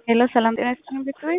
ሄሎ ሰላም ጤና ይስጥልኝ ቤተሰቤት።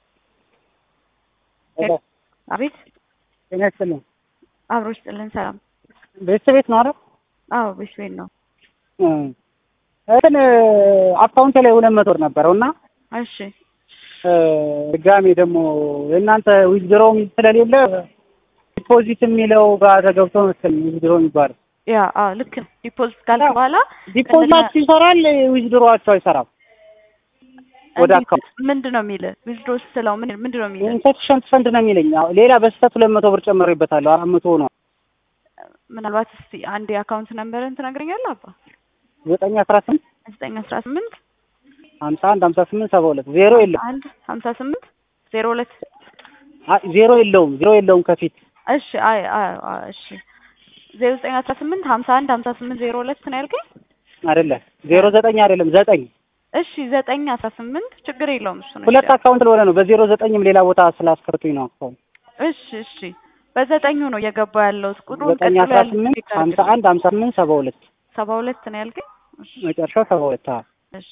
ሄሎ አቤት። ጤና ይስጥልኝ። አብሮ ይስጥልን። ሰላም ቤተሰቤት ነው አይደል? አዎ ቤተሰቤት ነው። እንትን አካውንት ላይ 200 ብር ነበረውና እሺ ድጋሜ ደግሞ እናንተ ዊዝድሮው ስለሌለ ዲፖዚት የሚለው ጋር ተገብቶ መሰለኝ ዊዝድሮው የሚባለው። ያ ልክ ነው። ዲፖዚት ካልክ በኋላ ዲፖዚት ይሰራል፣ ዊዝድሮዋቸው አይሰራም። ወደ አካውንት ምንድነው የሚልህ? ዊዝድሮ ስትለው ምንድነው የሚልህ? ኢንሰፊሸንት ፈንድ ነው የሚለኝ። ሌላ በስተት 200 ብር ጨምሬበታለሁ፣ 400 ነው። ምናልባት እስቲ አንድ የአካውንት ነምበርን ትነግረኛለህ አባ? 918 918 51 58 72 ዜሮ የለም። 1 58 02 ዜሮ የለውም ከፊት። እሺ እሺ 0918 51 58 02 ነው ያልከኝ አይደለም? 09 አይደለም 9። እሺ 918 ችግር የለውም እሱ ነው። ሁለት አካውንት ለሆነ ነው። በ09ም ሌላ ቦታ ስላስከርቱኝ ነው አካውንት። እሺ በ9 ነው እየገባ ያለው ቁጥሩን 918 51 58 72 72 ነው ያልከኝ። መጨረሻው 72። እሺ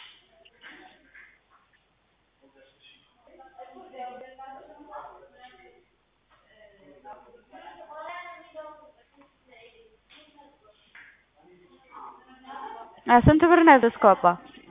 ስንት ብር ነው ያዘዝከው አባ?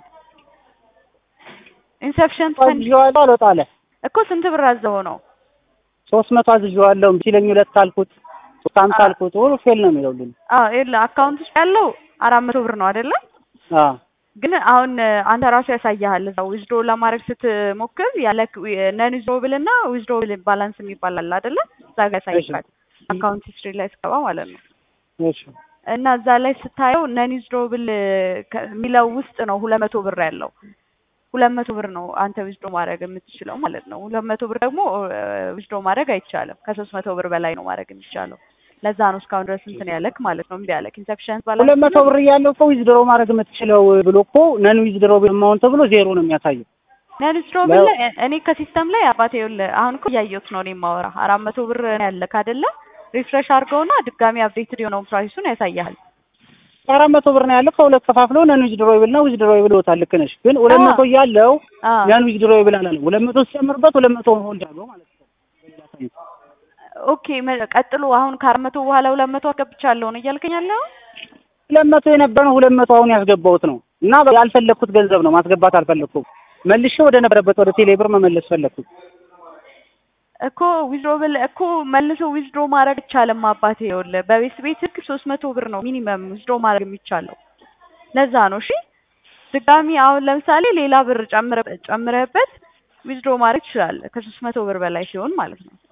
ኢንሰፊሸንት ፈንጂዋል አልወጣለ እኮ ስንት ብር አዘው ነው? 300 አዝዤዋለሁ ሲለኝ 2 አልኩት 350 አልኩት። ሁሉ ፌል ነው የሚለውልኝ። ይኸውልህ አካውንት ውስጥ ያለው 400 ብር ነው አይደለ? ግን አሁን አንተ ራሱ ያሳያል እዛው ዊዝድሮ ለማድረግ ስትሞክር ያለ ነን ዊዝድሮብል እና ዊዝድሮብል ባላንስ የሚባል አለ አይደለ? እዛ ጋር ያሳይካል አካውንት ሂስትሪ ላይ ስገባ ማለት ነው። እሺ እና እዛ ላይ ስታየው ነን ዊዝድሮብል የሚለው ውስጥ ነው 200 ብር ያለው። 200 ብር ነው አንተ ዊዝድሮ ማድረግ የምትችለው ማለት ነው። 200 ብር ደግሞ ዊዝድሮ ማድረግ አይቻልም። ከ300 ብር በላይ ነው ማድረግ የሚቻለው። ለዛ ነው እስካሁን ድረስ እንትን ያለክ ማለት ነው። እምቢ ያለክ ኢንሰፊሸንት ባላንስ 200 ብር ያለው እኮ ዊዝድሮ ማድረግ የምትችለው ብሎ እኮ ነን ዊዝድሮ አማውንት ብሎ ዜሮ ነው የሚያሳየው። ነን ዊዝድሮብል እኔ ከሲስተም ላይ አባቴ ይኸውልህ አሁን እኮ እያየሁት ነው እኔ የማወራ 400 ብር ያለክ አይደለ? ሪፍሬሽ አድርገውና ድጋሚ አፕዴትድ የሆነውን ፕራይሱን ያሳያል። 400 ብር ነው ያለው። ከሁለት ከፋፍሎ ነን ዊዝድሮብል እና ዊዝድሮብል ወጣ። ልክ ነሽ። ግን 200 ያለው ነን ዊዝድሮብል አላለ። 200 ሲጨምርበት 200 ሆልድ አለው ማለት ነው። ኦኬ ቀጥሎ አሁን ከ400 በኋላ 200 አስገብቻለሁ ነው እያልከኝ ያለው? 200 የነበረው 200 አሁን ያስገባሁት ነው እና ያልፈለኩት ገንዘብ ነው ማስገባት አልፈለኩም። መልሼ ወደ ነበረበት ወደ ቴሌብር መመለስ ፈለኩት እኮ ዊዝድሮብል እኮ መልሶ ዊዝድሮ ማድረግ ይቻላል አባቴ። ይኸውልህ በቤት ህግ 300 ብር ነው ሚኒመም ዊዝድሮ ማድረግ የሚቻለው። ለዛ ነው እሺ። ድጋሚ አሁን ለምሳሌ ሌላ ብር ጨምረህበት ዊዝድሮ ማድረግ ይችላል ከ300 ብር በላይ ሲሆን ማለት ነው።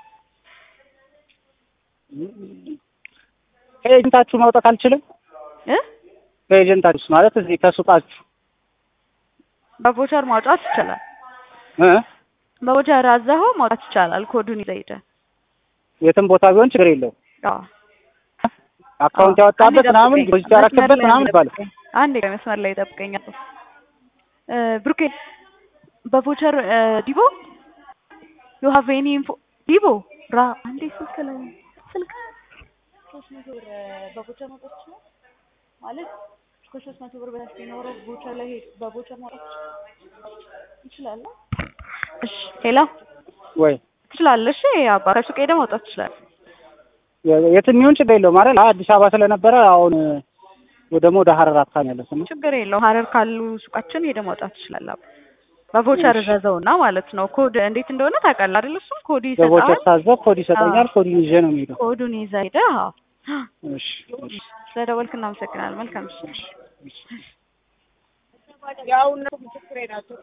ከኤጀንታችሁ ማውጣት አልችልም? ከኤጀንታችሁ ማለት እዚህ ከሱቃችሁ በቮቸር ማውጣት ይችላል። በቮቸር አዘኸው ማውጣት ይቻላል። ኮዱን ይዘህ ሄደህ የትም ቦታ ቢሆን ችግር የለውም። አካውንት ያወጣበት ምናምን ዲፖዚት ያደረክበት ምናምን ይባላል። አንዴ መስመር ላይ ጠብቀኛል። ብሩኬ በቮቸር ዲቦ you have any info ዲቦ አንዴ ስልክ 300 ብር በቮቸር ማውጣት ይችላል ማለት ከ300 ብር በላይ ሲኖረው ቮቸር ላይ በቮቸር ማውጣት ይችላል። እሺ ሄሎ ወይ ትችላለሽ? አባ ከሱቅ ሄደህ ማውጣት ትችላለህ። የትም ይሁን ችግር የለውም ማለት አዲስ አበባ ስለነበረ አሁን ደግሞ ወደ ሀረር አካባቢ ያለ ነው። ችግር የለውም። ሀረር ካሉ ሱቃችን ሄደህ ማውጣት ትችላለህ። በቮቸር ዘዘውና ማለት ነው። ኮድ እንዴት እንደሆነ ታውቃለህ አይደል? እሱም ኮድ ይሰጣል። በቮቸር ታዘብ ኮድ ይሰጠኛል። ኮዱን ይዤ ነው የምሄደው። ኮዱን ይዘህ ሄደህ እሺ ስለደወልክ እናመሰግናለን። መልካም እሺ። ያው ነው ችግር የላቸውም።